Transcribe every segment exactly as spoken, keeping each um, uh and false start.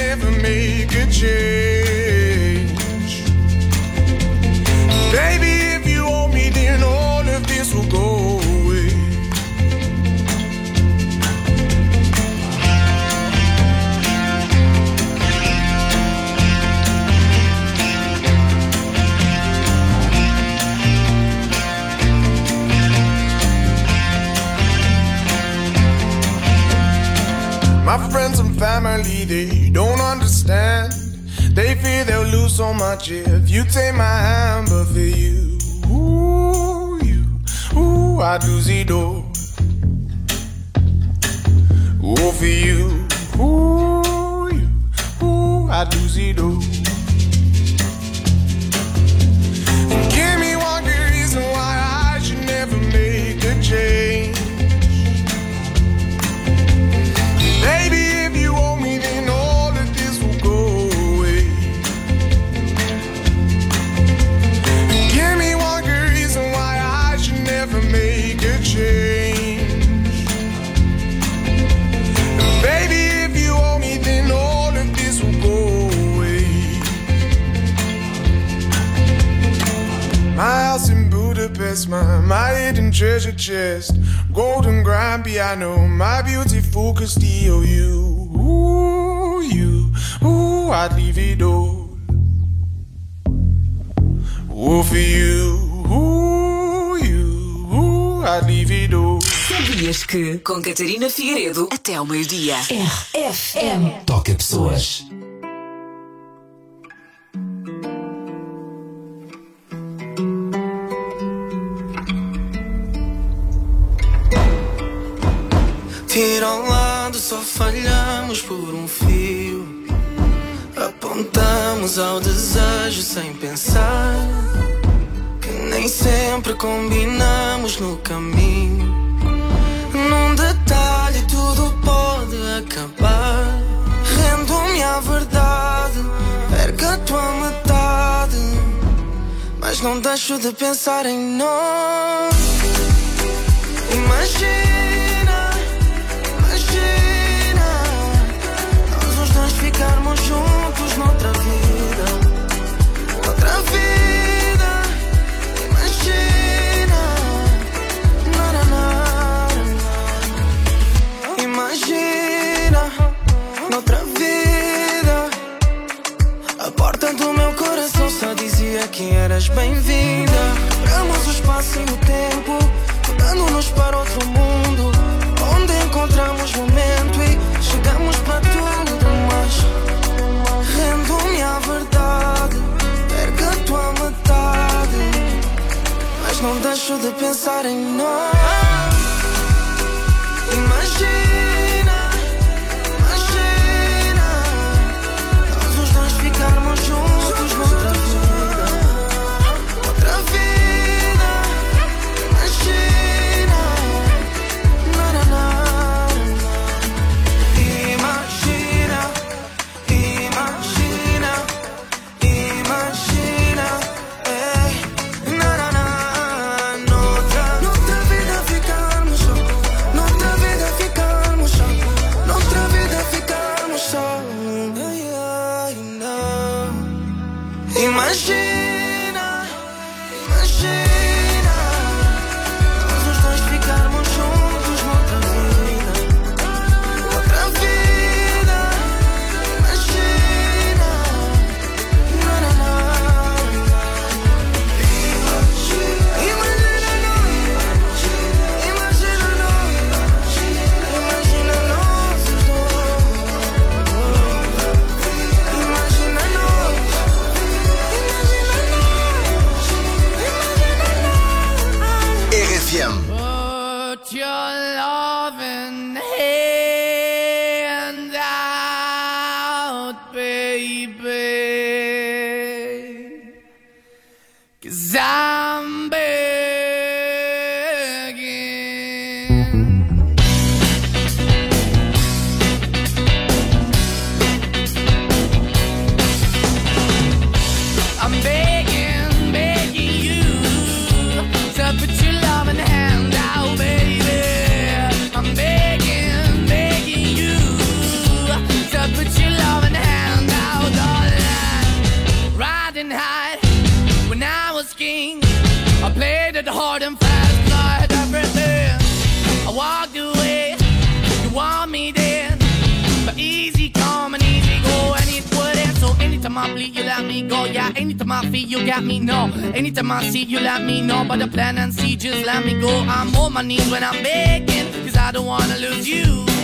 never make a change. Baby, if you hold me, then all of this will go away. My friends and family, they don't understand. They fear they'll lose so much if you take my hand. But for you, ooh, you, ooh, I'd lose it all. Ooh, for you, ooh, you, ooh, I'd lose it all. And give me one good reason why I should never make a change. Baby, if you owe me, then all of this will go away. Give me one good reason why I should never make a change. Baby, if you owe me, then all of this will go away. My house in Budapest, my, my hidden treasure chest, golden grand piano, my beautiful Castillo. You, ooh, you, ooh, I'd leave it all. Ooh, for you, ooh, you, ooh, I'd leave it all. Sabias que com Catarina Figueiredo até ao meio-dia. R F M Toca Pessoas. Tira ao lado, só falhamos por um fio. Apontamos ao desejo sem pensar, que nem sempre combinamos no caminho. Num detalhe tudo pode acabar. Rendo-me à verdade, perco a tua metade, mas não deixo de pensar em nós. Imagina, imagina nós os dois ficarmos juntos noutra vida, noutra vida. Imagina, na, na, na, na. Imagina noutra vida. A porta do meu coração só dizia que eras bem-vinda. Paramos o espaço e o tempo, mudando-nos para outro mundo, onde encontramos momento e chegamos para tudo. Mas rendo-me à verdade, perco a tua metade, mas não deixo de pensar em nós. Imagina, imagina nós os dois ficarmos juntos noutra vida, outra vida. Imagina, na, na, na, na. Imagina, imagina, imagina, ei, na, na, na. Noutra, noutra vida ficarmos só, noutra vida ficarmos só, noutra vida ficarmos só. Ai, ai, não. Imagina, imagina nós os dois ficarmos juntos noutra vida, outra vida. Imagina, na, na, na, na. Imagina nós, imagina nós, imagina nós os dois. Imagina nós, R F M. put your loving hand out, baby, 'cause I'm begging. I'm begging, begging you to put your loving hand out, baby. I'm begging, begging you to put your loving hand one night when I was king, I played it hard and fast, 'cause I had everything. I walked away, you want me then, but easy come and easy go, and it wouldn't. So anytime I bleed, you let me go. Yeah, anytime I feel, you got me, no. Anytime I see, you let me know. But the plan and see, just let me go. I'm on my knees when I'm begging, 'cause I don't wanna lose you.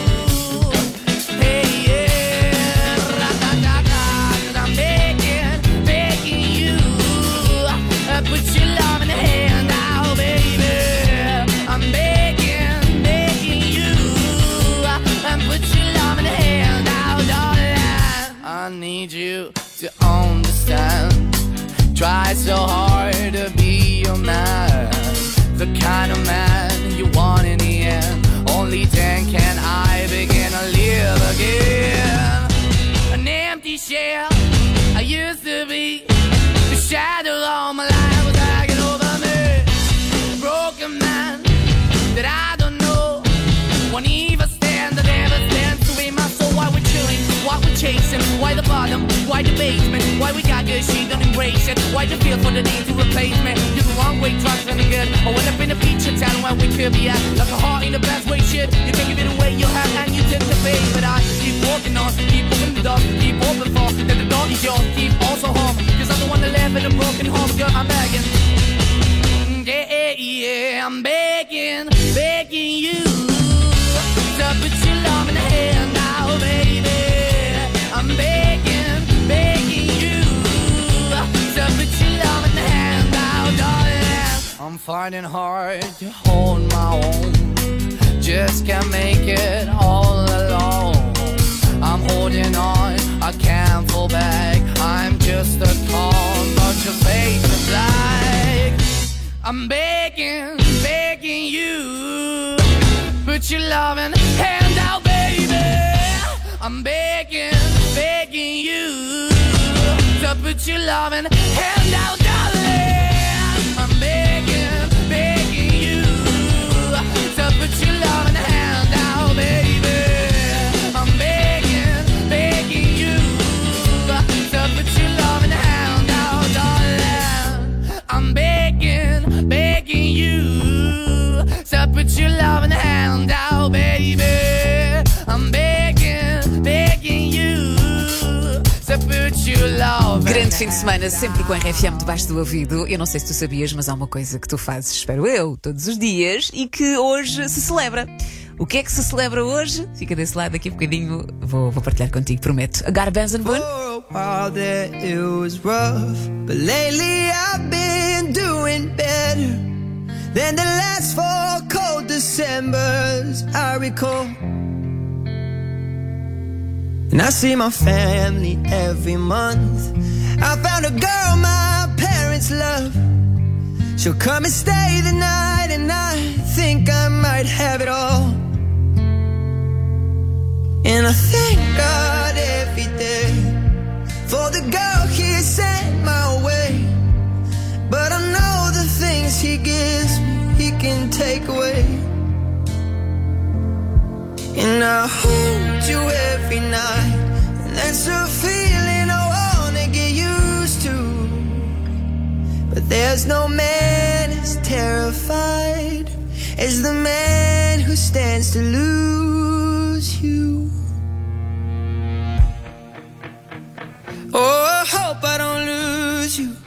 Hey, yeah, ra-da-da-da, 'cause I'm begging, begging you. Uh, put your love in the hand now, baby. I'm begging, begging you. Uh, and put your love in the hand now, darling. I need you to understand. Try so hard to be your man, the kind of man you want in the end. Only then can I begin to live again. An empty shell I used to be, the shadow all my life was hanging over me. A broken man that I don't know won't even stand, that ever stands to be my soul. Why we're chilling, why we're chasing, why the bottom, why the basement, why we got good, she don't embrace it, why the feel for the need to replace me. You're the wrong way, trying to be good. I went up in a feature town where we could be at, like a heart in the best way, shit. You can give it away, you have, and you tend to pay. But I keep walking on, keep moving the door, keep open for, that the door is yours, keep also home, 'cause I'm the one that live in a broken home, girl, I'm begging. Yeah, yeah, I'm begging, begging you to put your love in the hand now, baby. I'm begging, begging you to put your love in the hand now, darling. I'm finding hard to hold my own, just can't make it all alone. I'm holding on, I can't fall back. I'm just a call, but your face is black. I'm begging, begging you, put your loving hand out, baby. I'm begging, begging you to put your loving hand out, darling. I'm begging, begging you to put your loving hand out, baby. I'm begging, begging you to put your loving hand out, darling. I'm begging, begging you to put your loving hand out, baby. I'm begging, begging you to put your love. Grande fim de semana, sempre com a R F M debaixo do ouvido. Eu não sei se tu sabias, mas há uma coisa que tu fazes, espero eu, todos os dias e que hoje se celebra. O que é que se celebra hoje? Fica desse lado, daqui a bocadinho vou, vou partilhar contigo, prometo. A Garbanz and Boone. For a while there it was rough, but lately I've been doing better than the last four cold Decembers I recall. And I see my family every month. I found a girl my parents love. She'll come and stay the night, and I think I might have it all. And I thank God every day for the girl He sent my way. But I know the things He gives me, He can take away. And I hold you every night, and that's a feeling I wanna get used to. But there's no man as terrified as the man who stands to lose you. Oh, I hope I don't lose you.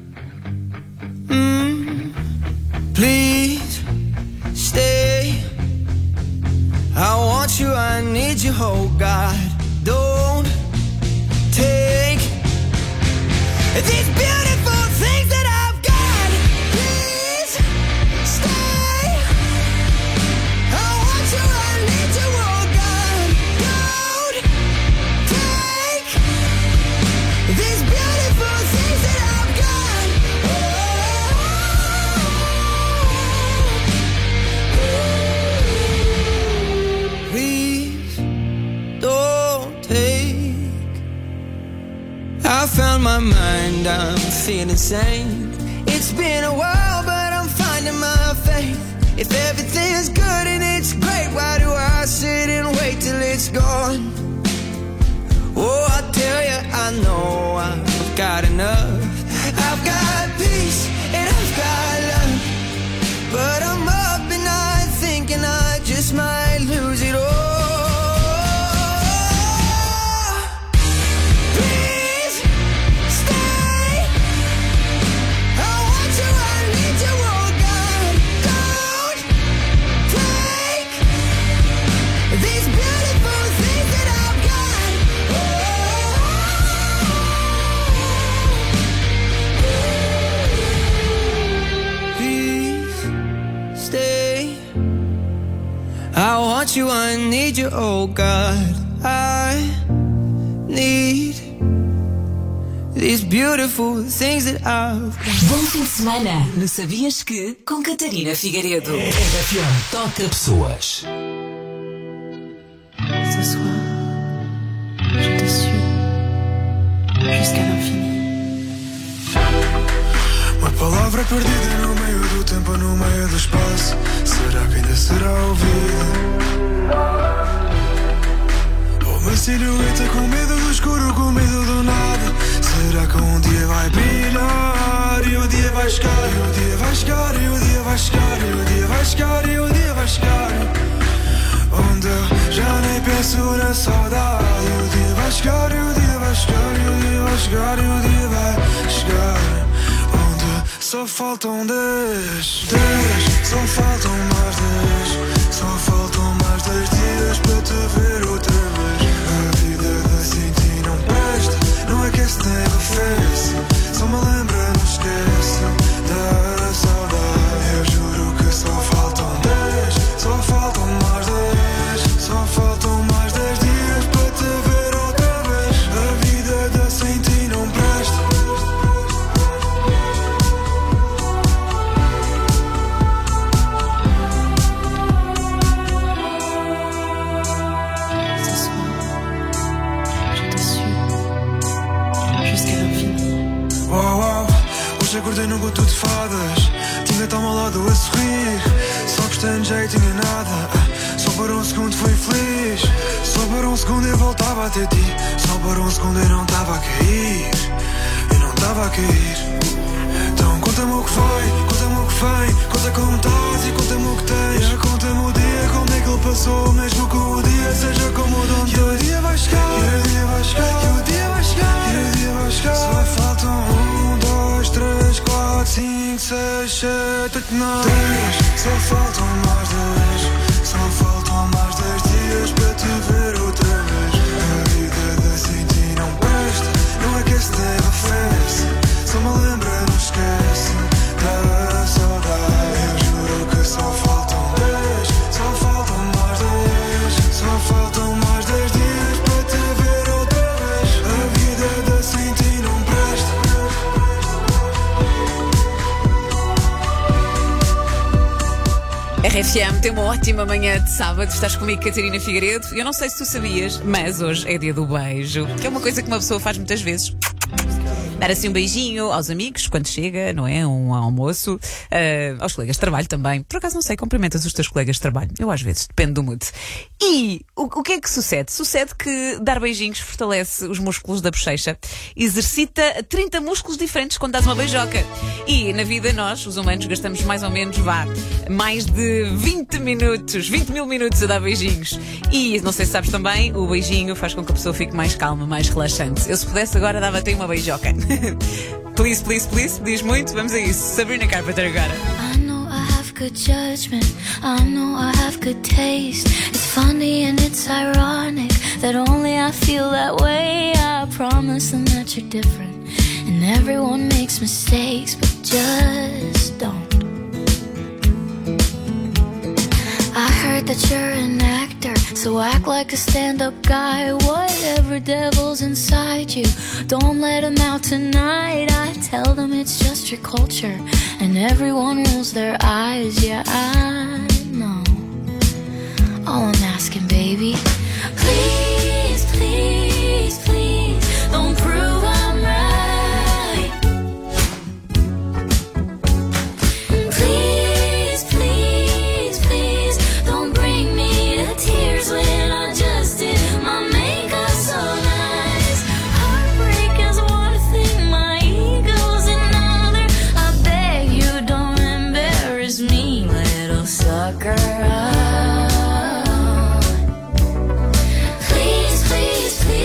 Mm, please stay. I want you, I need you, oh God. Don't take these beautiful things that I've got. Please stay. I want you, I need you, oh God. Don't take these beautiful things that I've got. Oh, please don't take. I found my mind, I'm feeling sane. It's been a while, but I'm finding my faith. If everything's good and it's great, why do I sit and wait till it's gone? Oh, I tell you, I know I've got enough. want you, I need you, oh God. I need these beautiful things that I've got. Bom fim de semana no Sabias Que com Catarina Figueiredo. R F M toca pessoas. Ce soir, je te suis jusqu'à l'infini. Uma palavra perdida no meio do tempo, no meio do espaço. Será que ainda será ouvida? Uma silhueta com medo do escuro, com medo do nada. Será que um dia vai brilhar? E o dia vai chegar, e o dia vai chegar, e o dia vai chegar, e o dia vai chegar, e o dia vai chegar. Onde eu já nem penso na saudade. E o dia vai chegar, e o dia vai chegar, e o dia vai chegar, e o dia vai chegar. Onde só faltam dez, dez, só faltam mais dez. Só faltam mais dez dias para te ver outra vez. A vida assim ti não presta, não aquece nem arrefece. Só me lembra, não esquece da saudade. Eu juro que só faltam dez, só faltam mais dez. Só faltam mais dez dias para te ver outra vez. A vida assim ti não presta. Ce soir, je te suis jusqu'à l'infini. Oh, oh, hoje acordei num conto de fadas. Tinha tão ao lado a sorrir. Só gostei de jeitinho e nada. Só por um segundo fui feliz. Só por um segundo eu voltava a ter ti. Só por um segundo eu não estava a cair. Eu não estava a cair. Então conta-me o que foi, conta-me o que vem. Conta como estás e conta-me o que tens. Conta-me o dia, como é que ele passou. Mesmo que o dia seja como o de ontem. E o dia vai chegar, e o dia vai chegar, e o dia vai chegar, e o dia vai chegar. Só faltam um, dois, três, quatro, cinco, seis, sete, oito, nove, dez. Só faltam mais dez. Só faltam mais dez dias para te ver outra vez. A vida assim ti não presta, não aquece nem arrefece. Só me lembra, não esquece da saudade. Eu juro que só faltam dez, só faltam mais dez. Só faltam mais dez dias para te ver outra vez. A vida assim ti não presta. R F M tem uma ótima manhã de sábado. Estás comigo, Catarina Figueiredo. Eu não sei se tu sabias, mas hoje é dia do beijo, que é uma coisa que uma pessoa faz muitas vezes. Dar assim um beijinho aos amigos quando chega, não é? Um almoço, uh, aos colegas de trabalho também. Por acaso não sei, cumprimentas os teus colegas de trabalho. Eu às vezes, depende do mood. E o, o que é que sucede? Sucede que dar beijinhos fortalece os músculos da bochecha, exercita trinta músculos diferentes quando dás uma beijoca. E na vida nós, os humanos, gastamos mais ou menos, vá, mais de vinte minutos, vinte mil minutos a dar beijinhos. E não sei se sabes também, o beijinho faz com que a pessoa fique mais calma, mais relaxante. Eu se pudesse agora dava-te uma beijoca. Please, please, please, diz muito, vamos a isso. Sabrina Carpenter agora. I know I have good judgment, I know I have good taste. It's funny and it's ironic that only I feel that way. I promise them that you're different, and everyone makes mistakes, but just don't. I heard that you're an actor, so act like a stand-up guy. Whatever devil's inside you, don't let him out tonight. I tell them it's just your culture, and everyone rolls their eyes. Yeah, I know. All I'm asking, baby, please, please, please, don't prove I'm right. Please, please, please, don't bring me to tears when I just did my makeup so nice. Heartbreak is one thing, my ego's another. I beg you don't embarrass me, little sucker. Please, please, please.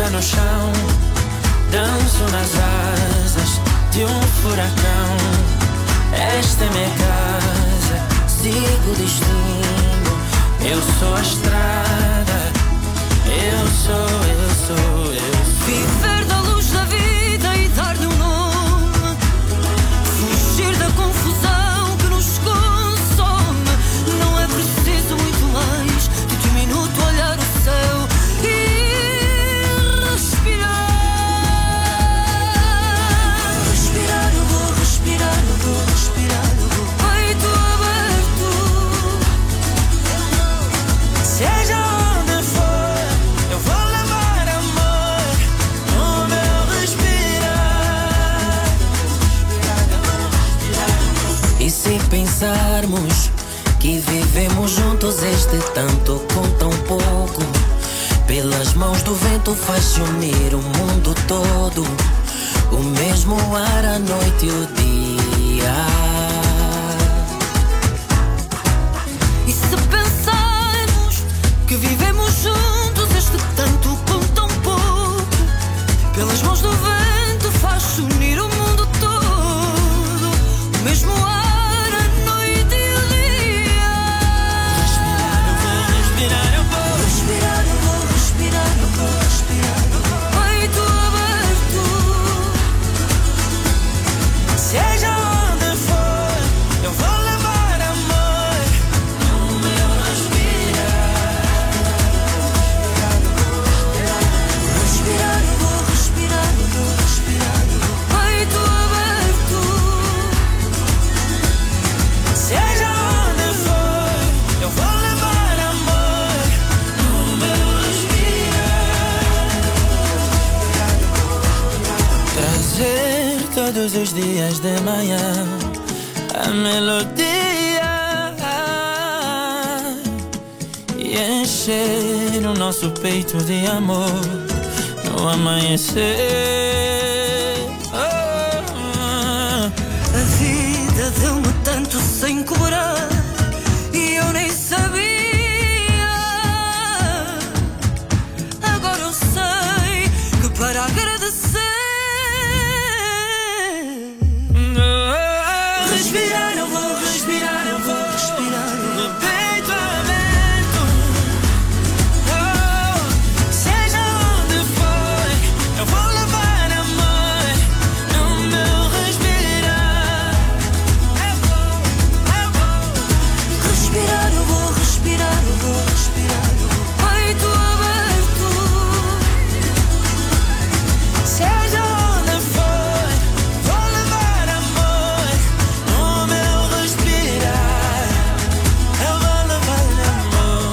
no chão, danço nas asas de um furacão. Esta é minha casa, sigo o destino. Eu sou a estrada, eu sou, eu sou, eu sou. Viver da luz da vida e dar-lhe um nome, fugir da confusão que nos consome. Não é preciso muito mais do que um minuto olhar o céu e respirar. Respirar, eu vou respirar, eu vou respirar, eu vou. Peito aberto, seja onde for, eu vou levar amor no meu respirar. E se pensarmos que vivemos juntos este tanto com tão pouco, pelas mãos do vento faz-se unir o mundo todo, o mesmo ar, a noite e o dia. E se pensarmos que vivemos juntos este tanto com tão pouco, pelas mãos do vento faz-se unir o mundo todo, o mesmo ar, a noite e o dia. Respirar, eu vou respirar, eu vou Respirar, eu vou respirar, eu vou respirar, eu vou. Peito aberto, seja onde for, eu vou levar amor no meu respirar. Respirar, eu vou respirar, eu vou respirar, eu vou. Peito aberto, seja onde for, eu vou levar amor no meu respirar. trazer todos os dias de manhã a melodia e encher o nosso peito de amor no amanhecer. Oh, A vida deu-me tanto sem cobrar e eu nem sabia. Agora eu sei que para agradecer, respirar, eu vou respirar, eu vou respirar, eu vou. peito aberto, Oh, seja onde for, eu vou levar amor no meu respirar. Eu vou, eu vou respirar, eu vou respirar, eu vou respirar, eu vou. Peito aberto, seja onde for, vou levar amor no meu respirar. Eu vou levar amor.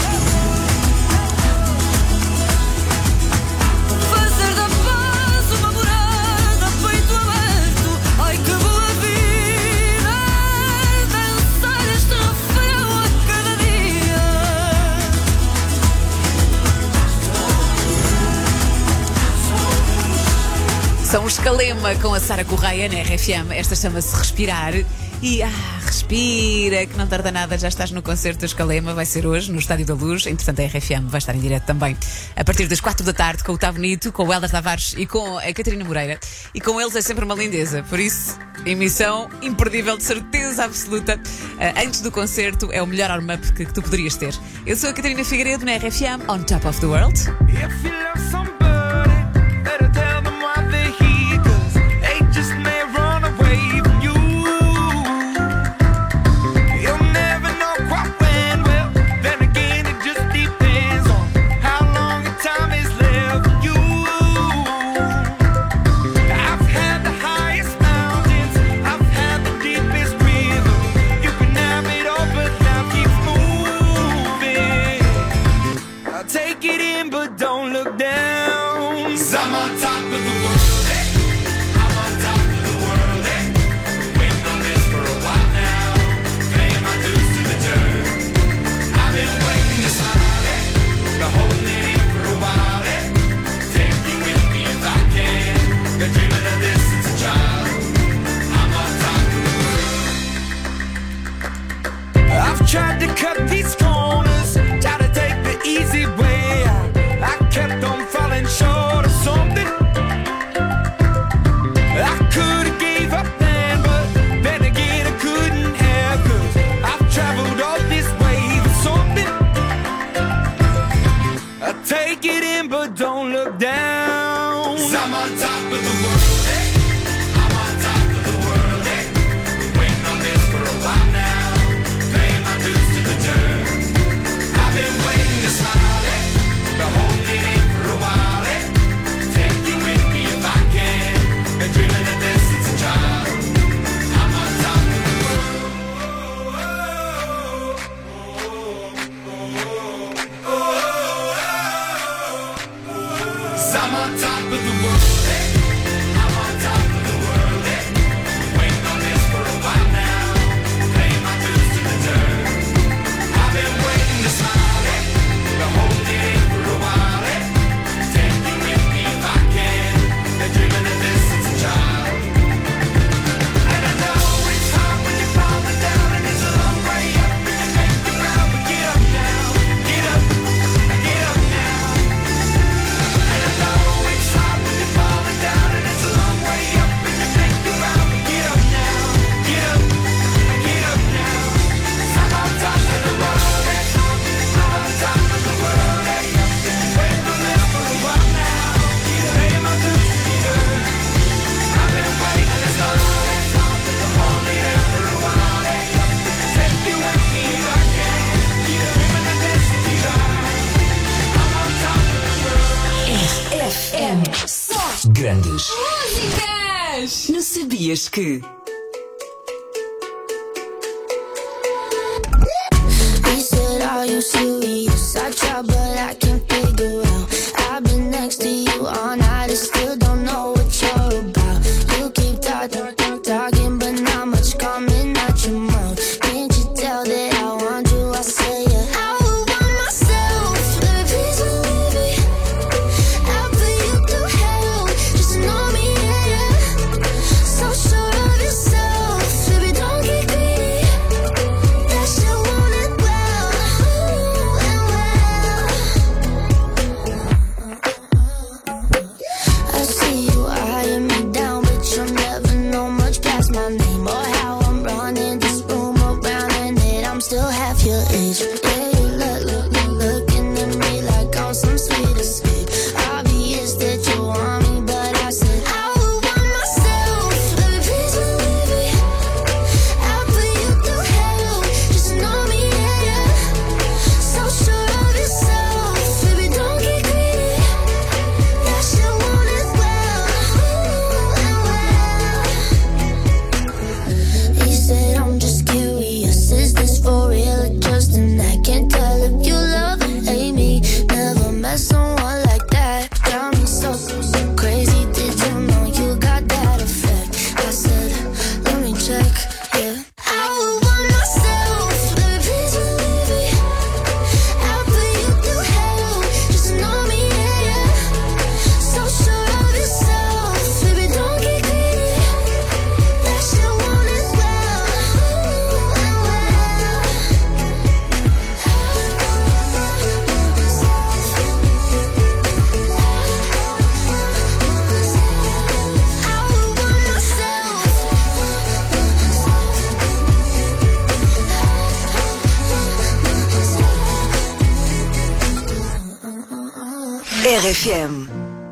fazer da paz uma morada, peito aberto. Ai que boa vida, dançar este refrão a cada dia. São os Calema com a Sara Correia na R F M. Esta chama-se Respirar. E ah, respira, que não tarda nada, já estás no concerto dos Calema, vai ser hoje no Estádio da Luz. Entretanto, a R F M vai estar em direto também a partir das quatro da tarde com o Tá Bonito, com o Helder Tavares e com a Catarina Moreira. E com eles é sempre uma lindeza, por isso, emissão imperdível, de certeza absoluta. Ah, antes do concerto, é o melhor warm-up que, que tu poderias ter. Eu sou a Catarina Figueiredo na R F M, on top of the world. If you love somebody, better tell them why they're here, 'cause they just may run away from you. You'll never know quite when, well, then again it just depends on how long the time is left for you. I've had the highest mountains, I've had the deepest river. You can have it all, but life keeps moving. I'll take it in, but don't look down. 'Cause I'm on top of the world, hey. I'm on top of the world, hey. Waiting on this for a while now. Paying my dues to the dirt. I've been waiting this hard, hey. Been holding it in for a while, hey. Take you with me if I can. Been dreaming of this since a child. I'm on top of the world. I've tried to cut these corners, tried to take the easy way out. I kept on falling short. I'm on top of the world, hey. I'm on top of the world, hey. Waiting on this for a while now, paying my dues to the dirt. I've been waiting to smile, hey. Been holding it in for a while, hey. Take you with me if I can, been dreaming of this since a child. I'm on top of the world. I'm on top of the world, hey. I'm on top of the world, hey. Waiting on this for a while now, paying my dues to the dirt. I've been waiting to smile, hey. Been holding it in for a while, hey. Take you with me if I can, been dreaming of this since a child. And I know it's hard when you're falling down, and it's a long way up, and you make the ground, but get up now, get up, get up now. And I know it's hard when you're falling down, and it's a long way up, and you make the ground, but get up now, get up, get up now. I'm on top of the world, hey. I'm on top of the world, hey. Waiting on this for a while now, paying my dues to the dirt. I've been waiting this long, I'm only there for a while, hey. Take you with me if I can, dreaming of this together. I'm on top of the world. R F M. Só grandes Músicas! Não sabias que... He said, are you serious? I try, but I can't figure out. I've been next to you all night, I still don't know what you're about. You keep talking, talking, but not much coming out your mouth. Can't you tell that I want you? I say it. I would want myself, baby, please believe me. I'll put you through hell, just know me, yeah, yeah. So sure of yourself, baby, don't get greedy. That shit want it well, ooh, and well. I see you eyeing me down, but you'll never know much past my name or how I'm running this room around, and that I'm still half your age. Yeah, you look, look, look, looking at me like I'm some sweet escape. Obvious that you want me, but I said I would want myself, baby, please believe me. I'll put you through hell, just know me, yeah, yeah. So sure of yourself, baby, don't get greedy. That shit want it well, ooh, and well. He said, I'm just curious, is this for real or just an act? Can't tell if you love or hate me. Never met someone like that. Got me so, so crazy. Did you know you got that effect? I said, let me check, yeah. I would want myself, baby, please believe me. I'll put you through hell, just know me, yeah, yeah. So sure of yourself, baby, don't get greedy. That shit want it well, ooh, and well. I would want myself. R F M.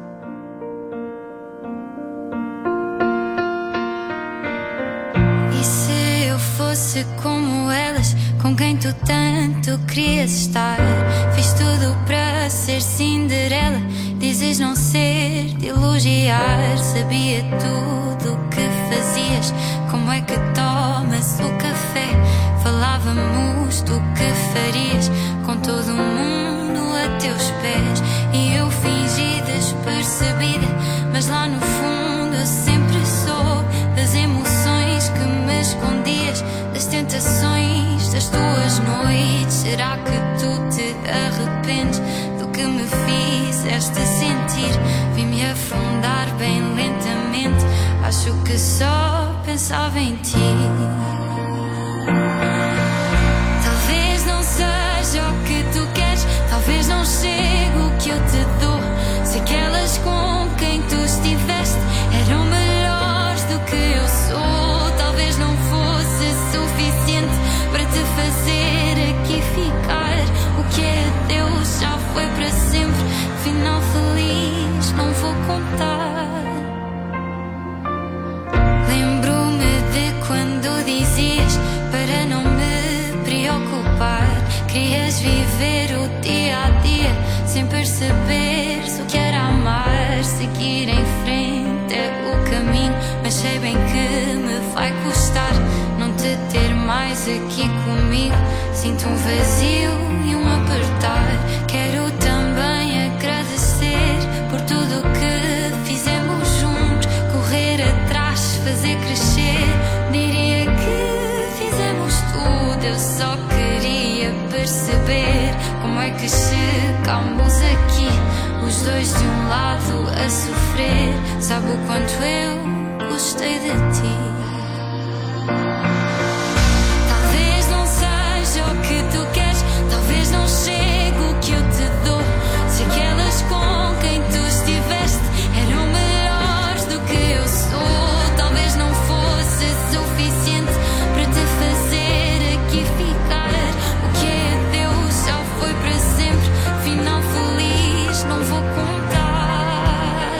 E se eu fosse como elas, com quem tu tanto querias estar? Fiz tudo para ser Cinderela, dizes não ser de elogiar. Sabia tudo o que fazias, como é que tomas o café. Falávamos do que farias, com todo o mundo a teus pés. E eu fingi despercebida, mas lá no fundo eu sempre soube das emoções que me escondias, das tentações das tuas noites. Será que tu te arrependes do que me fizeste sentir? Vi-me afundar bem lentamente, acho que só pensava em ti. Talvez não seja o que tu queres, talvez não chegue o que eu te dou. Se aquelas com quem tu estiveste eram melhores do que eu sou, talvez não fosse suficiente para te fazer aqui ficar. O que é Deus já foi para sempre, final feliz não vou contar. Querias viver o dia a dia sem perceber se o que era amar. Seguir em frente é o caminho, mas sei bem que me vai custar não te ter mais aqui comigo. Sinto um vazio e um apertar. Quero também agradecer por tudo o que fizemos juntos. Correr atrás, fazer crescer. Diria que fizemos tudo. Eu só queria perceber como é que chegamos aqui, os dois de um lado a sofrer. Sabe o quanto eu gostei de ti. Talvez não seja o que tu queres, talvez não chegue o que eu te dou. Se aquelas com quem tu estiveste eram melhores do que eu sou, talvez não fosse suficiente para te fazer aqui ficar. O que é Deus já foi para sempre, final feliz não vou contar.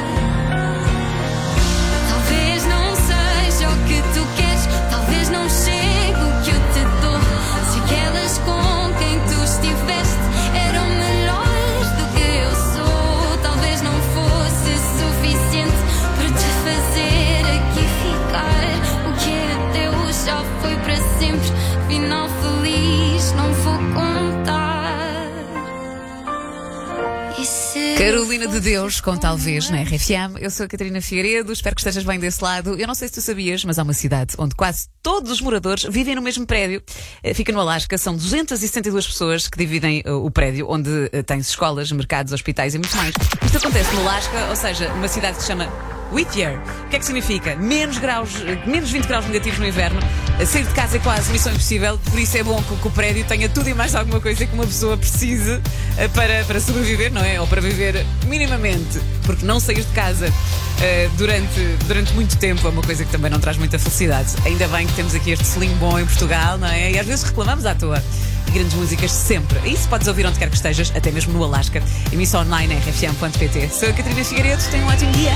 Talvez não seja o que tu queres, talvez não chegue o que eu te dou. Se aquelas com quem tu estiveste eram melhores do que eu sou, talvez não fosse suficiente para te fazer aqui ficar. O que é Deus já foi para sempre, final feliz não vou contar. E se Carolina de Deus, com Talvez, na R F M. Eu sou a Catarina Figueiredo, espero que estejas bem desse lado. Eu não sei se tu sabias, mas há uma cidade onde quase todos os moradores vivem no mesmo prédio. Eh, Fica no Alasca, são duzentas e setenta e duas pessoas que dividem uh, o prédio, onde uh, tem escolas, mercados, hospitais e muito mais. Isto acontece no Alasca, ou seja, uma cidade que se chama Whittier. O que é que significa? Menos graus, uh, menos vinte graus negativos no inverno. Uh, sair de casa é quase missão impossível, por isso é bom que, que o prédio tenha tudo e mais alguma coisa que uma pessoa precise uh, para, para sobreviver, não é? Ou para viver minimamente, porque não sair de casa uh, durante, durante muito tempo é uma coisa que também não traz muita felicidade. Ainda bem que temos aqui este selinho bom em Portugal, não é? E às vezes reclamamos à toa. E grandes músicas sempre. Isso podes ouvir onde quer que estejas, até mesmo no Alasca. Emissão online r f m ponto p t. Sou a Catarina Figueiredo, tenho um ótimo dia.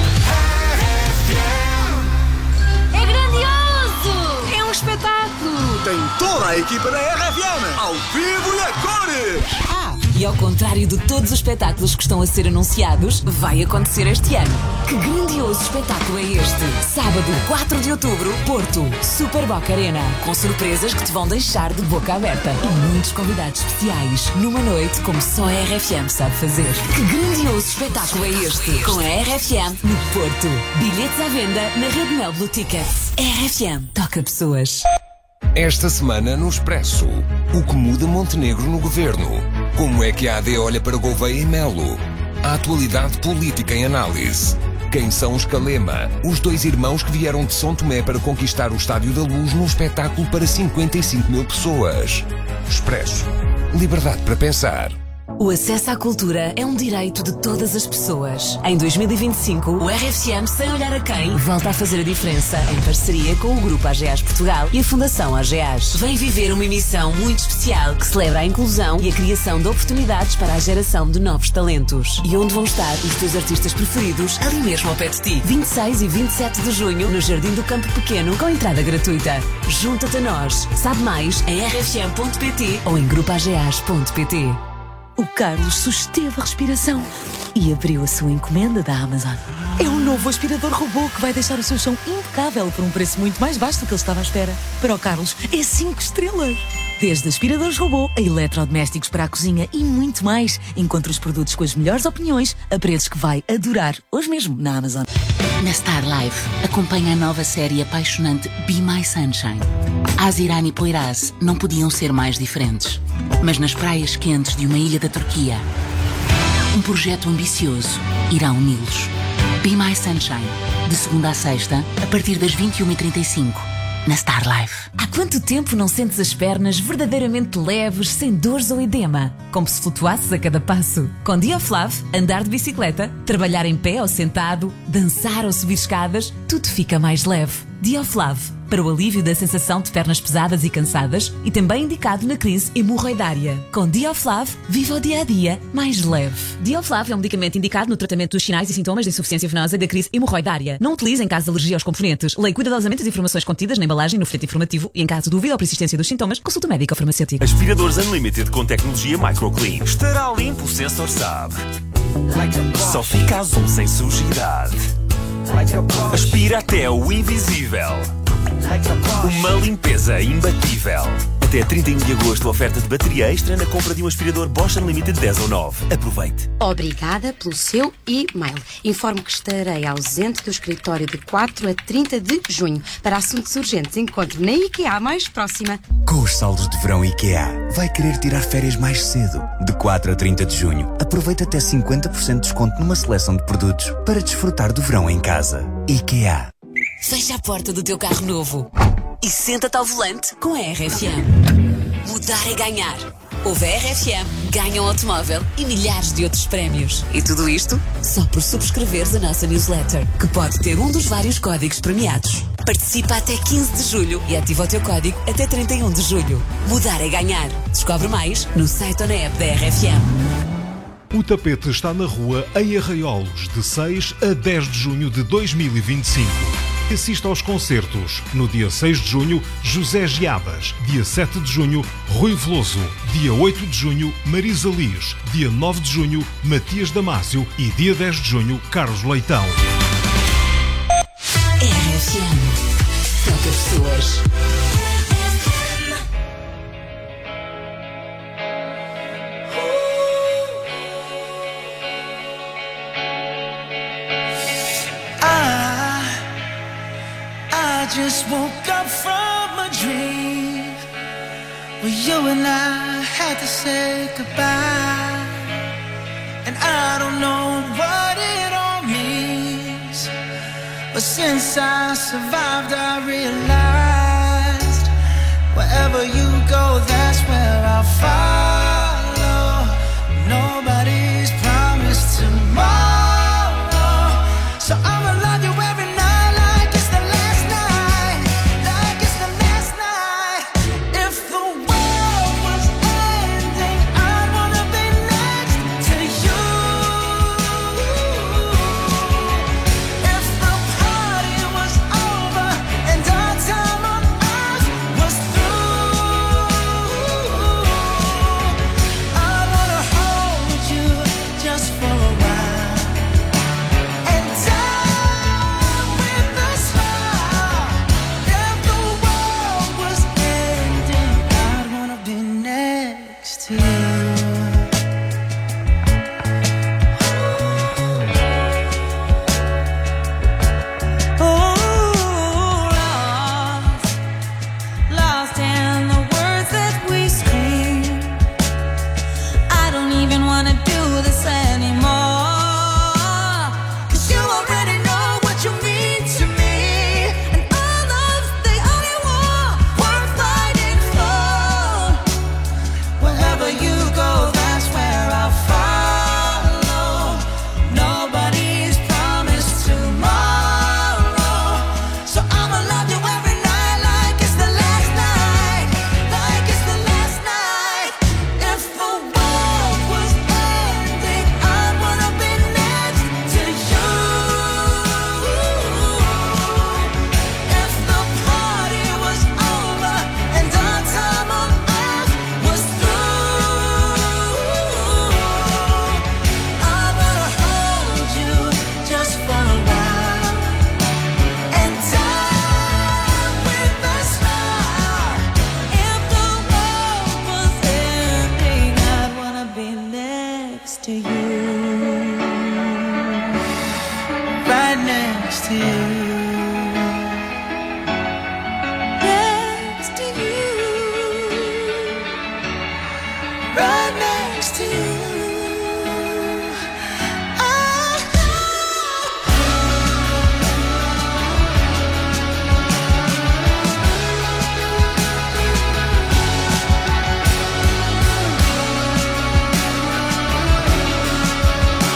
é grandioso! É um espetáculo! Tem toda a equipa da R F M, ao vivo e a cores! E ao contrário de todos os espetáculos que estão a ser anunciados, vai acontecer este ano. Que grandioso espetáculo é este? Sábado, quatro de outubro, Porto, Super Boca Arena. Com surpresas que te vão deixar de boca aberta. E muitos convidados especiais, numa noite como só a R F M sabe fazer. Que grandioso espetáculo é este? Com a R F M no Porto. Bilhetes à venda na Rede Mel Blue Tickets. R F M toca pessoas. Esta semana no Expresso, o que muda Montenegro no governo? Como é que a A D olha para Gouveia e Melo? A atualidade política em análise. Quem são os Calema, os dois irmãos que vieram de São Tomé para conquistar o Estádio da Luz num espetáculo para cinquenta e cinco mil pessoas? Expresso. Liberdade para pensar. O acesso à cultura é um direito de todas as pessoas. Em dois mil e vinte e cinco, o R F M Sem Olhar a Quem volta a fazer a diferença em parceria com o Grupo AGEAS Portugal e a Fundação AGEAS. Vem viver uma emissão muito especial que celebra a inclusão e a criação de oportunidades para a geração de novos talentos. E onde vão estar os teus artistas preferidos ali mesmo ao pé de ti. vinte e seis e vinte e sete de junho no Jardim do Campo Pequeno com entrada gratuita. Junta-te a nós. Sabe mais em r f m ponto p t ou em grupo a g a s ponto p t. O Carlos susteve a respiração e abriu a sua encomenda da Amazon. É um novo aspirador robô que vai deixar o seu chão impecável por um preço muito mais baixo do que ele estava à espera. Para o Carlos, é cinco estrelas. Desde aspiradores robô a eletrodomésticos para a cozinha e muito mais. Encontre os produtos com as melhores opiniões a preços que vai adorar hoje mesmo na Amazon. Na Star Life, acompanha a nova série apaixonante Be My Sunshine. Azirán e Poyraz não podiam ser mais diferentes. Mas nas praias quentes de uma ilha da Turquia, um projeto ambicioso irá uni-los. Be My Sunshine, de segunda a sexta, a partir das vinte e uma e trinta e cinco, na Star Life. Há quanto tempo não sentes as pernas verdadeiramente leves, sem dores ou edema? Como se flutuasses a cada passo. Com Diaflav, andar de bicicleta, trabalhar em pé ou sentado, dançar ou subir escadas, tudo fica mais leve. Dioflav, para o alívio da sensação de pernas pesadas e cansadas e também indicado na crise hemorroidária. Com Dioflav, viva o dia-a-dia mais leve. Dioflav é um medicamento indicado no tratamento dos sinais e sintomas de insuficiência venosa e da crise hemorroidária. Não utilize em caso de alergia aos componentes. Leia cuidadosamente as informações contidas na embalagem e no folheto informativo e em caso de dúvida ou persistência dos sintomas, consulte o médico ou farmacêutico. Aspiradores Unlimited com tecnologia MicroClean. Estará limpo, o sensor sabe. Só fica azul sem sujidade. Aspira até o invisível. Uma limpeza imbatível. Até trinta e um de agosto, oferta de bateria extra na compra de um aspirador Bosch Unlimited dez ou nove. Aproveite. Obrigada pelo seu e-mail. Informo que estarei ausente do escritório de quatro a trinta de junho. Para assuntos urgentes, encontro na IKEA mais próxima. Com os saldos de verão IKEA, vai querer tirar férias mais cedo. De quatro a trinta de junho, aproveita até cinquenta por cento de desconto numa seleção de produtos para desfrutar do verão em casa. IKEA. Fecha a porta do teu carro novo e senta-te ao volante com a R F M. Mudar é ganhar. Ouve a R F M, ganha um automóvel e milhares de outros prémios. E tudo isto só por subscreveres a nossa newsletter, que pode ter um dos vários códigos premiados. Participa até quinze de julho e ativa o teu código até trinta e um de julho. Mudar é ganhar. Descobre mais no site ou na app da R F M. O tapete está na rua em Arraiolos, de seis a dez de junho de dois mil e vinte e cinco. Assista aos concertos. No dia seis de junho, José Giabas. Dia sete de junho, Rui Veloso. Dia oito de junho, Marisa Liz. Dia nove de junho, Matias Damasio. E dia dez de junho, Carlos Leitão. R F M. Toca pessoas. I just woke up from a dream where you and I had to say goodbye. And I don't know what it all means, but since I survived I realized wherever you go, that's where I'll follow. Nobody's promised tomorrow, so I'ma love you every night.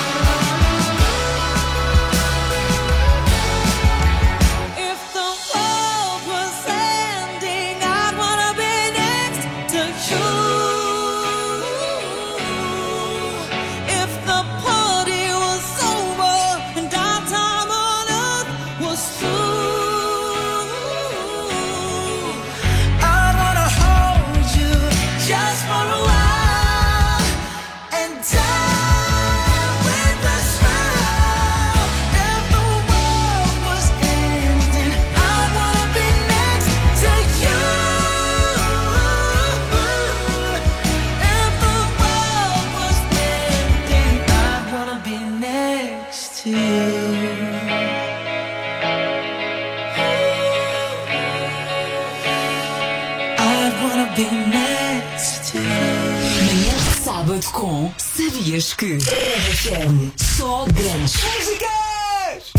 If the Sábado com Sabias que R F M só grandes músicas.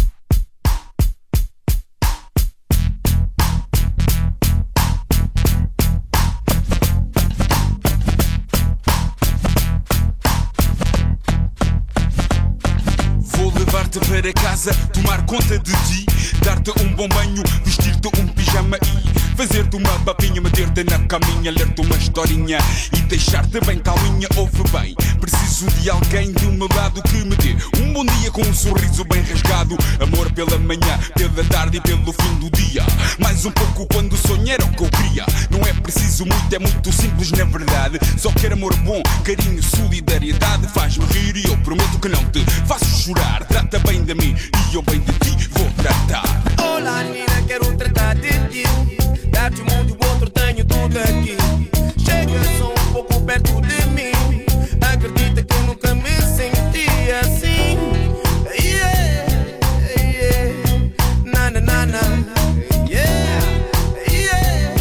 Vou levar-te para casa, tomar conta de ti, dar-te um bom banho, vestir-te um pijama e fazer-te uma papinha, meter-te na caminha, ler-te uma historinha e deixar-te bem calminha. Ouve bem, preciso de alguém do meu lado que me dê um bom dia com um sorriso bem rasgado. Amor pela manhã, pela tarde e pelo fim do dia. Mais um pouco quando sonhar era o que eu queria. Não é preciso muito, é muito simples na verdade. Só quero amor bom, carinho, solidariedade. Faz-me rir e eu prometo que não te faço chorar. Trata bem de mim e eu bem de ti vou tratar. Olá, menina, quero tratar de ti. Dar-te um mundo e o outro, tenho tudo aqui. Chega só um pouco perto de mim. Acredita que eu nunca me senti assim. Yeah, yeah. Na na na na. Yeah, yeah,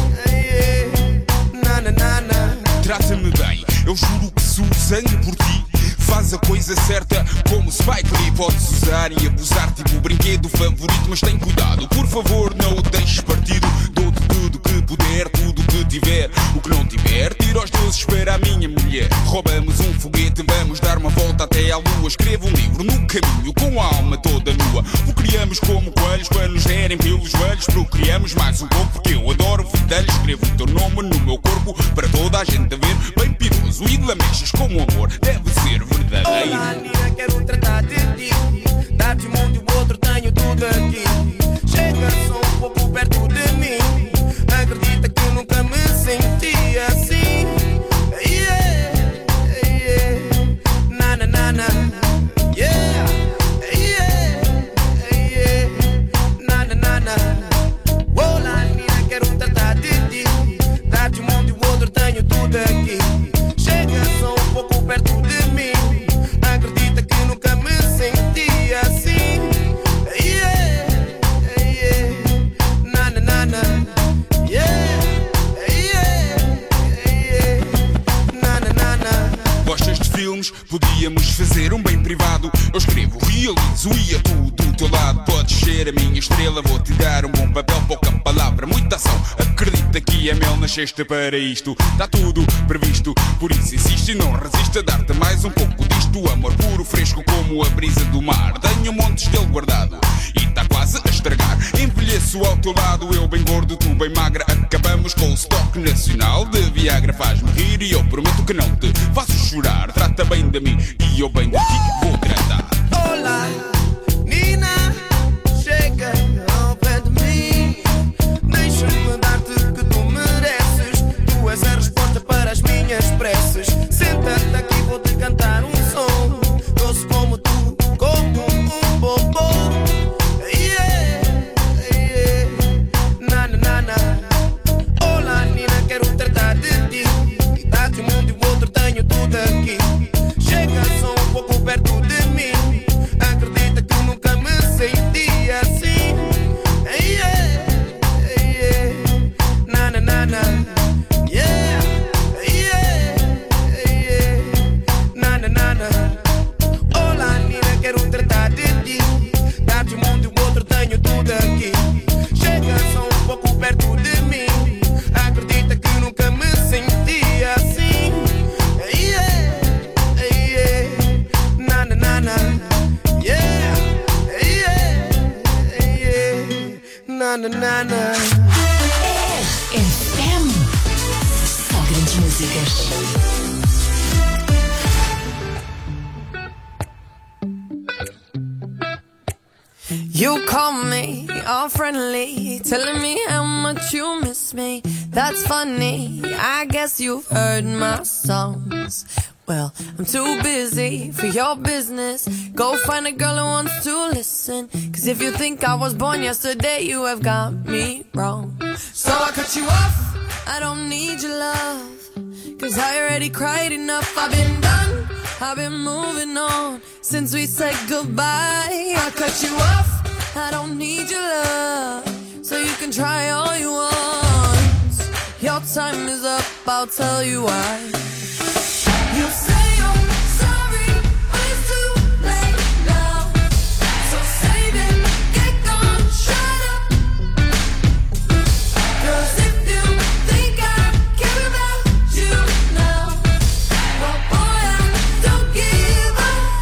yeah. Na na na na. Trata-me bem, eu juro que sou sangue por ti. Faz a coisa certa como Spike Lee. Podes usar e abusar tipo o brinquedo favorito, mas tem cuidado, por favor, não o deixes partido. Dou-te tudo que puder, tudo que tiver. O que não tiver, tira os deuses para a minha mulher. Roubamos um foguete, vamos dar uma volta até à lua. Escrevo um livro no caminho com a alma toda nua. O criamos como coelhos para nos derem pelos joelhos. Procriamos mais um pouco porque eu adoro fedelhos. Escrevo o teu nome no meu corpo para toda a gente a ver. Bem piroso e lamechas como amor deve ser verdadeiro. Olá, menina, quero tratar de ti. Dar-te um mundo e o outro, tenho tudo aqui. Chega só um pouco perto de mim. Acredita que eu nunca me senti assim. Yeah, yeah. Na na na na. Yeah, yeah, yeah. Na na na na. Olá, menina, quero tratar de ti. Dar-te um mundo e o outro, tenho tudo aqui. Chega só um pouco perto de mim. Acredita que nunca me senti assim. Yeah, yeah. Na na na na. Yeah, yeah, yeah. Na na na na. Gostas de filmes? Podíamos fazer um bem privado. Eu escrevo, realizo e atuo do teu lado. Podes ser a minha estrela, vou-te dar um bom papel. Pouca palavra, muita ação. Acredita que é mel, nasceste para isto. Está tudo previsto, por isso insiste e não resiste a dar-te mais um pouco disto. Amor puro, fresco como a brisa do mar. Tenho montes dele guardado e está quase a estragar. Envelheço ao teu lado, eu bem gordo, tu bem magra. Acabamos com o estoque nacional de Viagra. Faz-me rir e eu prometo que não te faço chorar. Trata bem de mim e eu bem de ti vou tratar. Olá, Nina, chega ao pé de mim. Deixa-me dar-te o que tu mereces. Tu és a resposta para as minhas preces. Senta-te aqui, vou-te cantar um som. Doce como tu, como um bombom. Yeah, yeah. Na na na na. Olá, Nina, quero tratar de ti. E dar-te um mundo e o outro, tenho tudo aqui. Chega só um pouco perto de mim. Acredita que eu nunca me senti assim. Yeah, yeah. Na na na na. Yeah, yeah, yeah. Na na na na. Olá, Nina, quero tratar de ti. Dar-te um mundo e o outro, tenho tudo aqui. Chega só um pouco perto de mim. Acredita que eu nunca me senti assim. Yeah, yeah. Na na na na. Yeah, yeah, yeah. Na na na na. R F M. Só grandes grandes músicas. You call me all friendly, telling me how much you miss me. That's funny, I guess you've heard my songs. Well, I'm too busy for your business. Go find a girl who wants to listen. Cause if you think I was born yesterday, you have got me wrong. So I cut you off, I don't need your love. Cause I already cried enough, I've been done, I've been moving on since we said goodbye. I cut you off, I don't need your love, so you can try all you want. Your time is up, I'll tell you why. You say you're sorry, but it's too late now. So save it, get gone, shut up. Cause if you think I care about you now, well boy, I don't give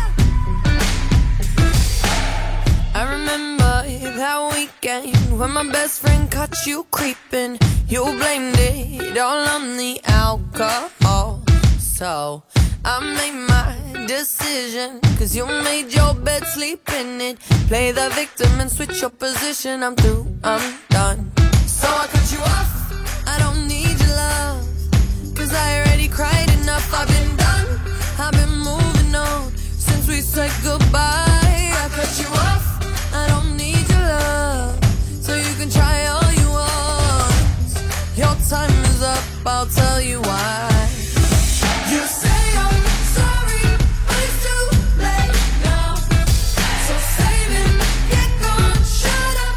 up. I remember that weekend when my best friend caught you creeping. You blamed it all on the alcohol. So I made my decision, cause you made your bed, sleep in it. Play the victim and switch your position. I'm through, I'm done. So I cut you off, I don't need your love. Cause I already cried enough, I've been done, I've been moving on since we said goodbye. I cut you off, I don't need your love, so you can try all you want. Your time is up, I'll tell you why. You say you're sorry, but it's too late now. So save it, get gone, shut up.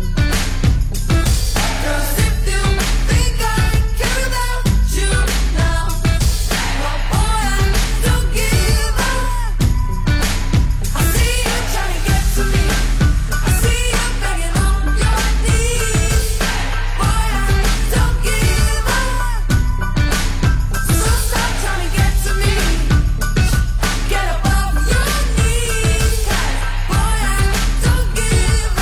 Cause if you think I care about you now, well boy, I don't give up. I see you trying to get to me, I see you begging on your knees. Boy, I don't give up. So stop trying to get to me, get above your knees. Boy, I don't give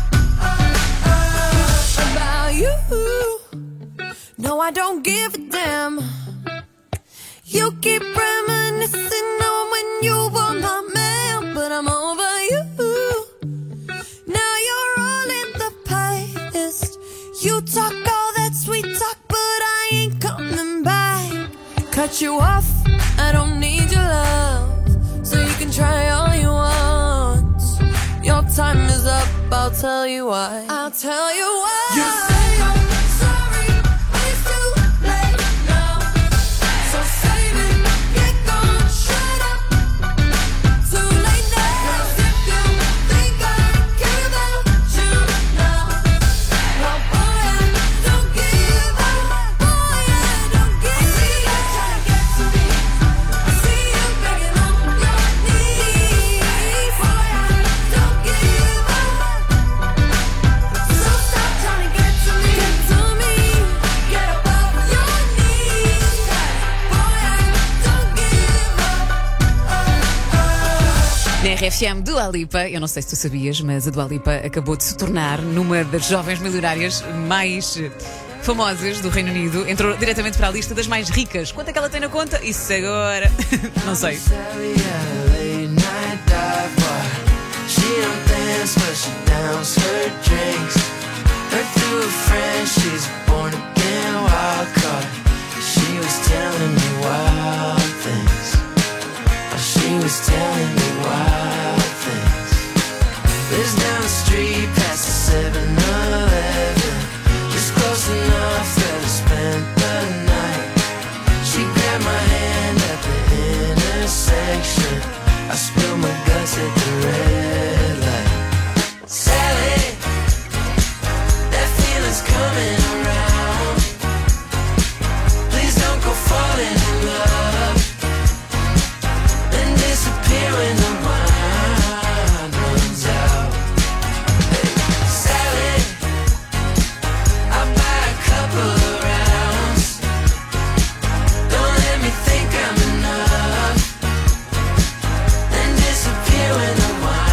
up about you. No, I don't give a damn. You keep reminiscing on when you were my man, but I'm over you. Now you're all in the past. You talk all that sweet talk, but I ain't coming back. Cut you off, I don't need your love, so you can try all you want. Your time is up, I'll tell you why. I'll tell you why. You say you're sorry, but it's too late now. So save it, get gone, shut up. Too late now. Cause if you think I care about you now, well boy, I don't give up. Boy, I don't give up. I see you trying to get to me, I see you begging on your knees. Boy, I don't give up. So stop trying to get to me, get to me, get above your knees. Boy, I don't give up. Na R F M, Dua Lipa, eu não sei se tu sabias, mas a Dua Lipa acabou de se tornar numa das jovens milionárias mais eh, famosas do Reino Unido. Entrou diretamente para a lista das mais ricas. Quanto é que ela tem na conta? Isso agora. Não sei. Late night dive bar. She don't dance, but she downs her drinks. Heard through a friend, she's a born again wild card. She was telling me wild things. Oh, she was telling me wild things. Lives down the street past the seven eleven. Just close enough that I spent the night. She grabbed my hand at the intersection. I spilled my guts at the red light. Sally, that feeling's coming around. Please don't go falling in love and disappear when the wine runs out. Hey, Sally, I'll buy a couple of rounds. Don't let me think I'm enough and disappear when the wine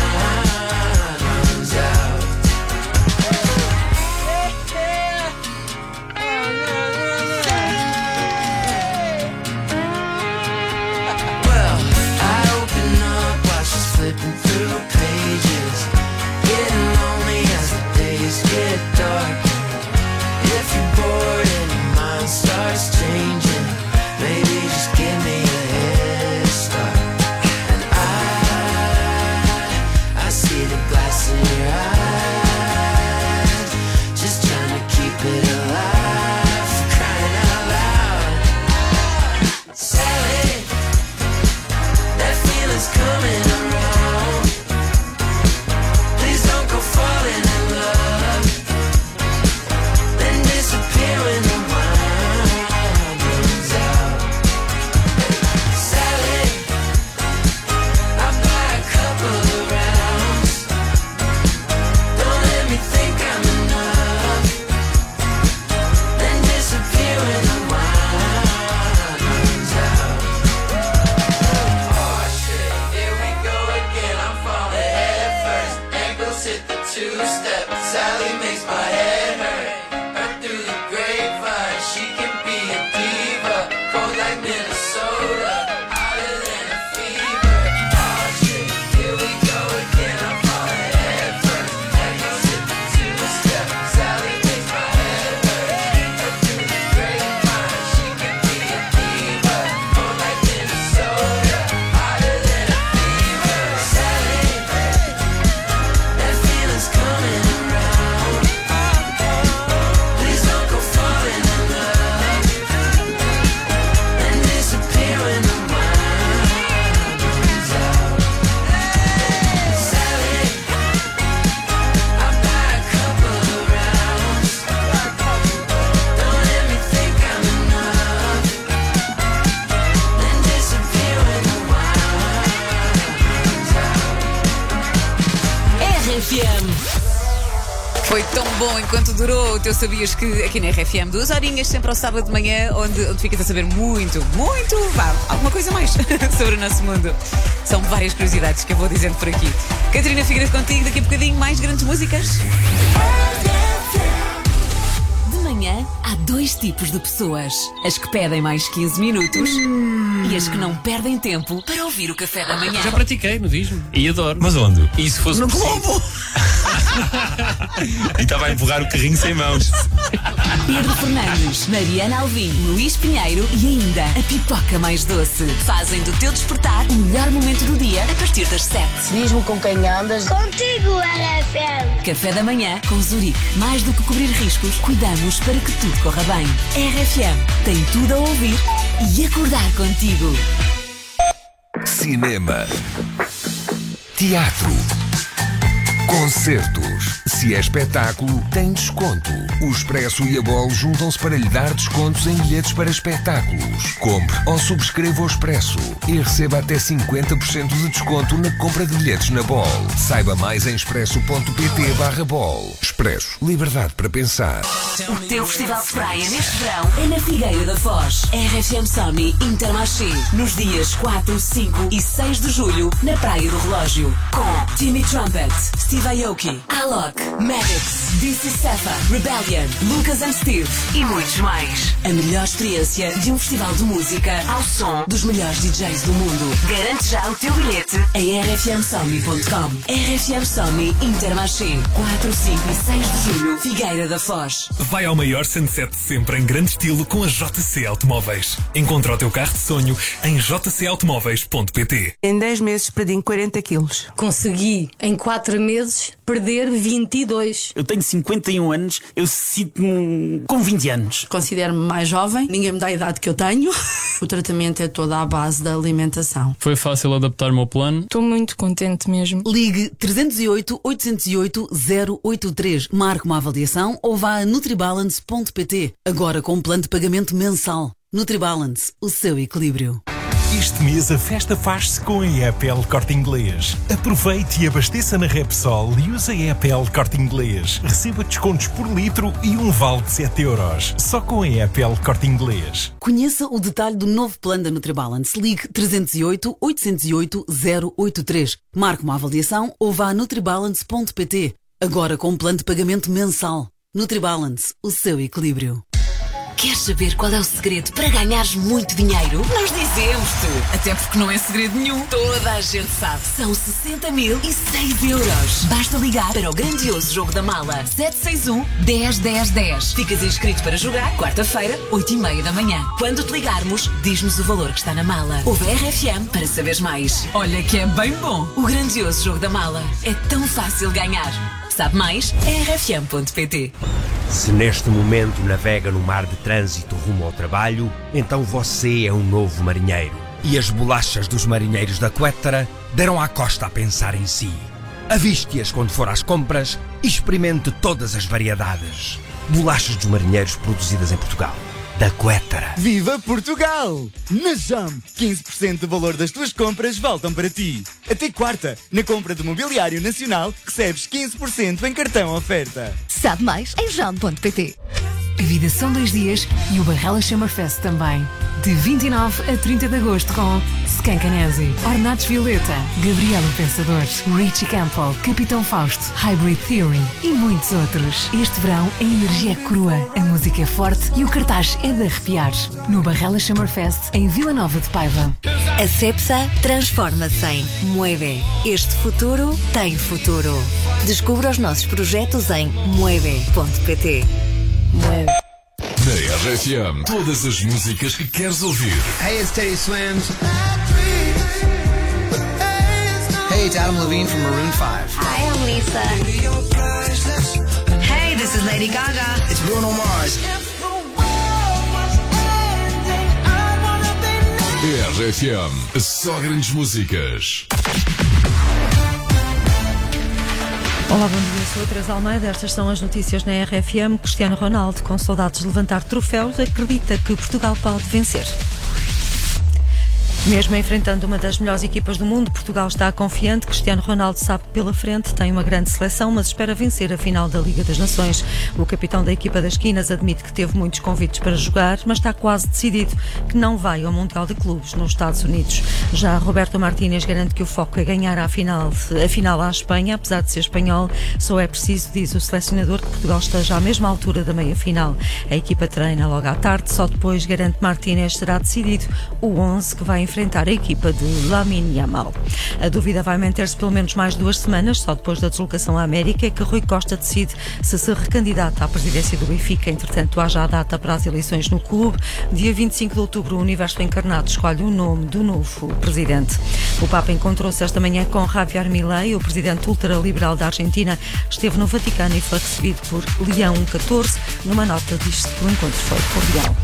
R F M. Foi tão bom enquanto durou. Tu sabias que aqui na R F M, duas horinhas sempre ao sábado de manhã, onde, onde ficas a saber muito, muito, vá, alguma coisa mais sobre o nosso mundo. São várias curiosidades que eu vou dizendo por aqui. Catarina Figueiredo contigo, daqui a bocadinho mais grandes músicas. De manhã, há dois tipos de pessoas. As que pedem mais quinze minutos e as que não perdem tempo para ouvir o café da manhã. Já pratiquei nudismo e adoro. Mas onde? E se fosse no possível? Globo! E estava a empurrar o carrinho sem mãos. Pedro Fernandes, Mariana Alvim, Luís Pinheiro e ainda a pipoca mais doce. Fazem do teu despertar o melhor momento do dia a partir das sete. Diz-me com quem andas. Contigo, R F M. Café da manhã com Zurique. Mais do que cobrir riscos, cuidamos para que tudo corra bem. R F M tem tudo a ouvir e acordar contigo. Cinema, teatro, concertos. Se é espetáculo, tem desconto. O Expresso e a Bol juntam-se para lhe dar descontos em bilhetes para espetáculos. Compre ou subscreva o Expresso e receba até cinquenta por cento de desconto na compra de bilhetes na Bol. Saiba mais em expresso.pt barra Bol. Expresso. Liberdade para pensar. O teu festival de praia neste verão é na Figueira da Foz. R F M Sony Intermarché. Nos dias quatro, cinco e seis de julho, na Praia do Relógio. Com Timmy Trumpet, Steve Aoki, Alok, Maddox, D C Safa, Rebellion, Lucas and Steve e muitos mais. A melhor experiência de um festival de música ao som dos melhores D Js do mundo. Garante já o teu bilhete em r f m sony ponto com. R F M Sony Intermarché. quatro, cinco e seis de julho, Figueira da Foz. Vai ao maior sunset de sempre em grande estilo com a J C Automóveis. Encontra o teu carro de sonho em j c automóveis ponto p t. Em dez meses perdi quarenta quilos. Consegui, em quatro meses, perder vinte e dois. Eu tenho cinquenta e um anos, eu sinto-me com vinte anos. Considero-me mais jovem, ninguém me dá a idade que eu tenho. O tratamento é toda à base da alimentação. Foi fácil adaptar-me ao plano. Estou muito contente mesmo. Ligue trezentos e oito, oitocentos e oito, zero oito três. Marque uma avaliação ou vá a nutribalance ponto p t. Agora com um plano de pagamento mensal. Nutribalance, o seu equilíbrio. Este mês a festa faz-se com a E P L Corte Inglês. Aproveite e abasteça na Repsol e use a E P L Corte Inglês. Receba descontos por litro e um vale de sete euros. Só com a E P L Corte Inglês. Conheça o detalhe do novo plano da Nutribalance. Ligue trezentos e oito, oitocentos e oito, zero oito três. Marque uma avaliação ou vá a nutribalance ponto p t. Agora com um plano de pagamento mensal. Nutribalance, o seu equilíbrio. Queres saber qual é o segredo para ganhares muito dinheiro? Nós dizemos-te! Até porque não é segredo nenhum. Toda a gente sabe. São sessenta mil e seis euros. Basta ligar para o grandioso jogo da mala. sete seis um, dez, dez, dez. Ficas inscrito para jogar quarta-feira, oito e meia da manhã. Quando te ligarmos, diz-nos o valor que está na mala. Ouve R F M para saberes mais. Olha que é bem bom. O grandioso jogo da mala. É tão fácil ganhar. Sabe mais? r f m ponto p t. Se neste momento navega no mar de trânsito rumo ao trabalho, então você é um novo marinheiro. E as bolachas dos marinheiros da Quettara deram à costa a pensar em si. Aviste-as quando for às compras e experimente todas as variedades. Bolachas dos marinheiros produzidas em Portugal. Da Quettara. Viva Portugal! Na Jam, quinze por cento do valor das tuas compras voltam para ti. Até quarta, na compra do mobiliário nacional, recebes quinze por cento em cartão oferta. Sabe mais em jam ponto p t. A vida são dois dias e o Barrela Summerfest também. De vinte e nove a trinta de agosto com Skankanese, Ornatos Violeta, Gabriela Pensador, Richie Campbell, Capitão Fausto, Hybrid Theory e muitos outros. Este verão a energia é crua, a música é forte e o cartaz é de arrepiar. No Barrela Summerfest em Vila Nova de Paiva. A Cepsa transforma-se em Mueve. Este futuro tem futuro. Descubra os nossos projetos em mueve ponto p t. Mueve. Na R F M, todas as músicas que queres ouvir. Hey, it's Teddy Swims. Hey, it's Adam Levine from Maroon five. Hi, I'm Lisa. Hey, this is Lady Gaga. It's Bruno Mars. R F M, só grandes músicas. Olá, bom dia, sou a Teresa Almeida. Estas são as notícias na R F M. Cristiano Ronaldo, com saudades de levantar troféus, acredita que Portugal pode vencer. Mesmo enfrentando uma das melhores equipas do mundo, Portugal está confiante. Cristiano Ronaldo sabe que pela frente tem uma grande seleção, mas espera vencer a final da Liga das Nações. O capitão da equipa das Quinas admite que teve muitos convites para jogar, mas está quase decidido que não vai ao Mundial de Clubes nos Estados Unidos. Já Roberto Martínez garante que o foco é ganhar a final, a final à Espanha, apesar de ser espanhol. Só é preciso, diz o selecionador, que Portugal esteja à mesma altura da meia-final. A equipa treina logo à tarde, só depois, garante Martínez, será decidido o onze que vai enfrentar enfrentar a equipa de Lamine Yamal. A dúvida vai manter-se pelo menos mais duas semanas, só depois da deslocação à América, que Rui Costa decide se se recandidata à presidência do Benfica. Entretanto, há já a data para as eleições no clube. Dia vinte e cinco de outubro, o Universo Encarnado escolhe o nome do novo presidente. O Papa encontrou-se esta manhã com Javier Milei, o presidente ultraliberal da Argentina. Esteve no Vaticano e foi recebido por Leão catorze. Numa nota, diz-se que o encontro foi cordial.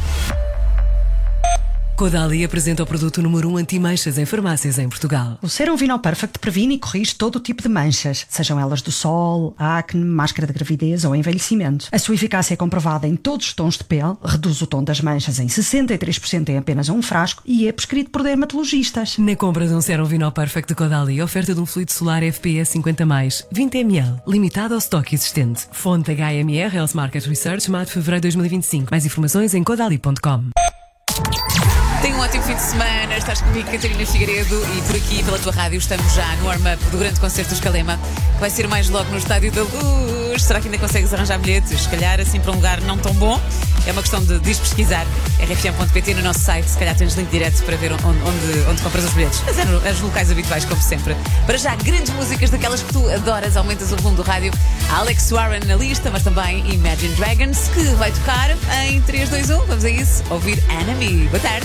Caudalie apresenta o produto número um anti-manchas em farmácias em Portugal. O Serum Vinol Perfect previne e corrige todo o tipo de manchas, sejam elas do sol, acne, máscara de gravidez ou envelhecimento. A sua eficácia é comprovada em todos os tons de pele, reduz o tom das manchas em sessenta e três por cento em apenas um frasco e é prescrito por dermatologistas. Na compra de um Serum Vinol Perfect de Caudalie, oferta de um fluido solar F P S cinquenta mais, vinte mililitros, limitado ao estoque existente. Fonte H M R Health Market Research, maio de fevereiro de dois mil e vinte e cinco. Mais informações em caudalie ponto com. Tenha um ótimo fim de semana, estás comigo, Catarina Figueiredo, e por aqui, pela tua rádio, estamos já no warm-up do grande concerto do Escalema, que vai ser mais logo no Estádio da Luz. Será que ainda consegues arranjar bilhetes? Se calhar, assim, para um lugar não tão bom. É uma questão de, de pesquisar, r f m ponto p t, no nosso site. Se calhar tens link direto para ver onde, onde, onde compras os bilhetes. Mas é, no, é nos locais habituais, como sempre. Para já, grandes músicas daquelas que tu adoras, aumentas o volume do rádio. Alex Warren na lista, mas também Imagine Dragons, que vai tocar em três, dois, um. Vamos a isso, ouvir Enemy. Boa tarde.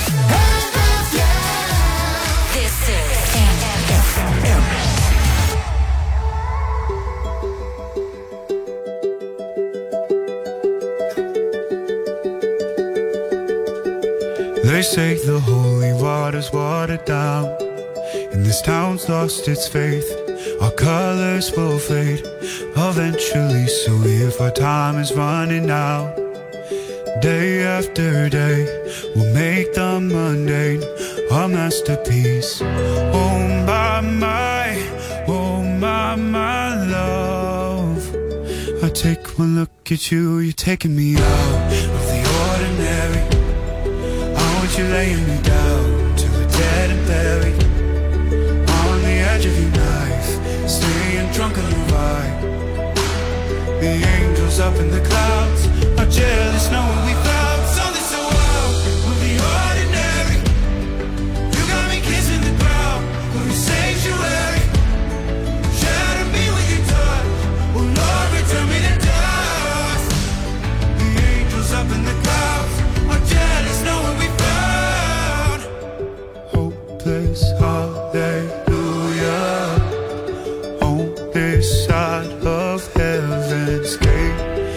They say the holy water's watered down, and this town's lost its faith. Our colors will fade eventually, so if our time is running out, day after day, we'll make the mundane a masterpiece. Oh my, my, oh my, my love. I take one look at you, you're taking me out of the ordinary. I want you laying me down to the dead and buried, on the edge of your knife, staying drunk on your vibe. The angels up in the clouds are jealous knowing we found something so wild with the ordinary. You got me kissing the ground of your sanctuary. Shatter me with your touch, oh Lord, return me to dust. The angels up in the clouds are jealous knowing we found hopeless hallelujah on this side of heaven's gate.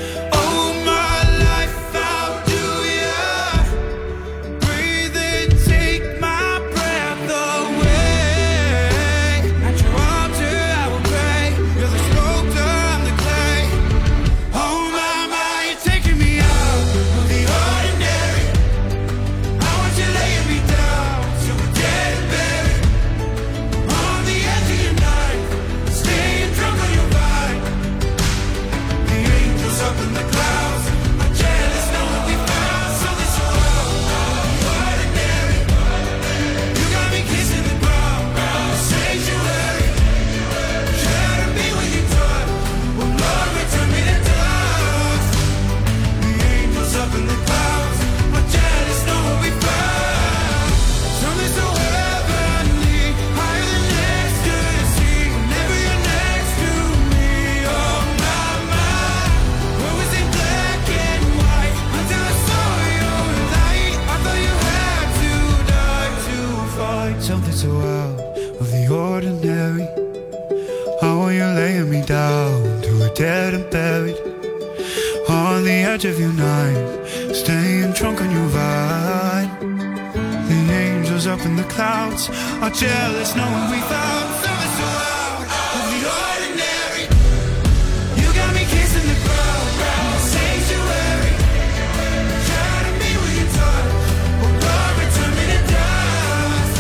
Something so out of the ordinary. I want you laying me down to a dead and buried, on the edge of your night, staying drunk on your vine. The angels up in the clouds are jealous knowing we found something so out of the ordinary. You got me kissing the ground, ground sanctuary. Shatter me with your touch, oh Lord, return me to dust.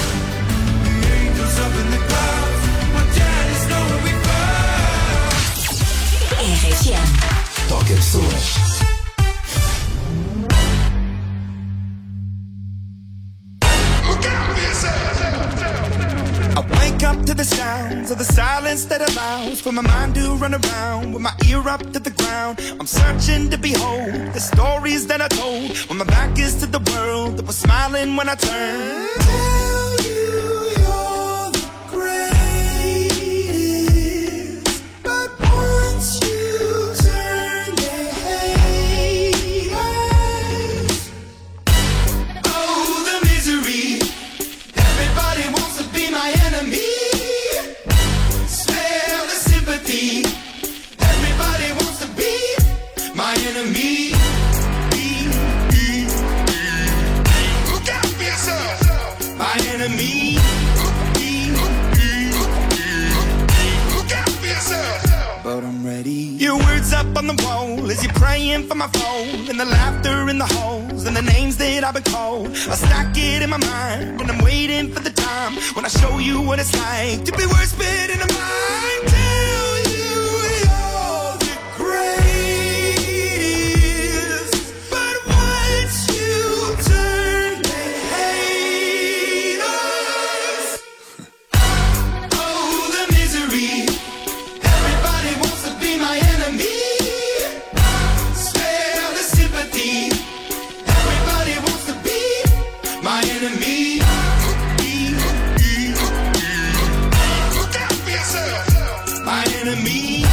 up to the sounds of the silence that allows for my mind to run around with my ear up to the ground. I'm searching to behold the stories that I told when my back is to the world that was smiling when I turned. Tell you you're the greatest, but once you turn they hate us. Oh, the misery. Everybody wants to be my enemy. Spare the sympathy. Everybody wants to be my enemy. Look out for yourself. My enemy. Look out for yourself. But I'm ready. Your words up on the wall as you're praying for my phone, and the laughter in the halls and the names that I've been called. I stack it in my mind and I'm waiting for the time when I show you what it's like to be worse fit in a mind. Tell you you're the greatest, but once you turn they hate us. Oh, the misery. Everybody wants to be my enemy. Spare the sympathy. Everybody wants to be my enemy. Look out for yourself. My enemy.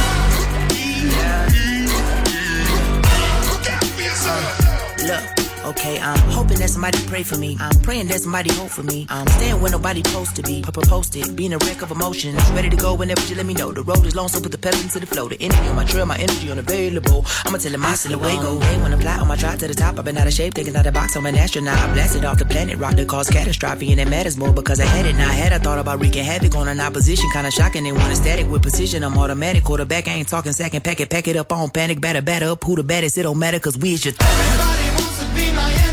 Look out for yourself. Look, okay, I'm hoping that somebody pray for me. I'm praying that somebody hope for me. I'm staying where nobody supposed to be. Papa posted, being a wreck of emotions. Ready to go whenever you let me know. The road is long, so put the pedal into the flow. The energy on my trail, my energy unavailable. I'ma tell him I still away go. Hey, when I fly on my drive to the top, I've been out of shape, thinking out the box. I'm an astronaut. I blasted off the planet, rock that caused catastrophe, and it matters more because I had it. Now I had I thought about wreaking havoc on an opposition, kinda shocking. They want a static with precision. I'm automatic, quarterback. I ain't talking second, pack it, pack it up on panic, batter, batter up. Who the baddest? It don't matter, cause we is your.